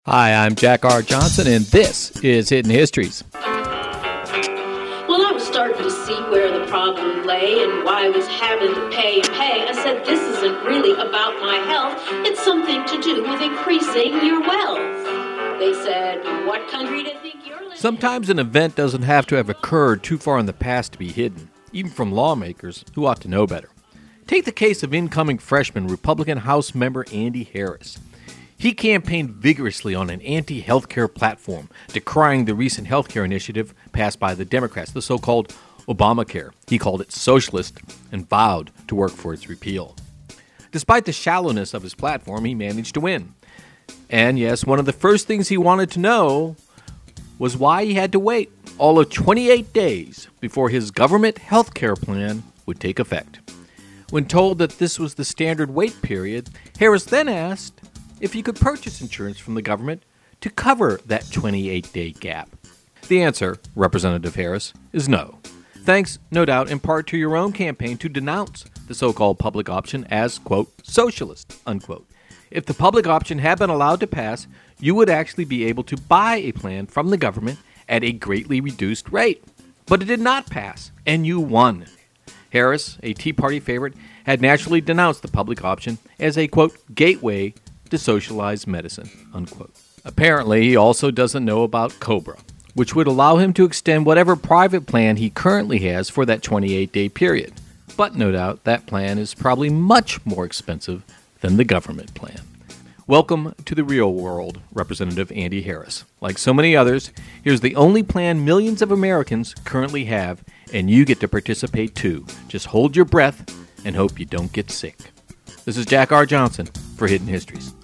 Hi, I'm Jack R. Johnson, and this is Hidden Histories. Well, I was starting to see where the problem lay and why I was having to pay. I said, this isn't really about my health. It's something to do with increasing your wealth. They said, what country do you think you're living in? Sometimes an event doesn't have to have occurred too far in the past to be hidden, even from lawmakers who ought to know better. Take the case of incoming freshman Republican House member Andy Harris. He campaigned vigorously on an anti-healthcare platform, decrying the recent healthcare initiative passed by the Democrats, the so-called Obamacare. He called it socialist and vowed to work for its repeal. Despite the shallowness of his platform, he managed to win. And yes, one of the first things he wanted to know was why he had to wait all of 28 days before his government healthcare plan would take effect. When told that this was the standard wait period, Harris then asked if he could purchase insurance from the government to cover that 28-day gap. The answer, Representative Harris, is no. Thanks, no doubt, in part to your own campaign to denounce the so-called public option as, quote, socialist, unquote. If the public option had been allowed to pass, you would actually be able to buy a plan from the government at a greatly reduced rate. But it did not pass, and you won. Harris, a Tea Party favorite, had naturally denounced the public option as a, quote, gateway to socialized medicine, unquote. Apparently, he also doesn't know about COBRA, which would allow him to extend whatever private plan he currently has for that 28-day period. But no doubt, that plan is probably much more expensive than the government plan. Welcome to the real world, Representative Andy Harris. Like so many others, here's the only plan millions of Americans currently have, and you get to participate too. Just hold your breath and hope you don't get sick. This is Jack R. Johnson for Hidden Histories.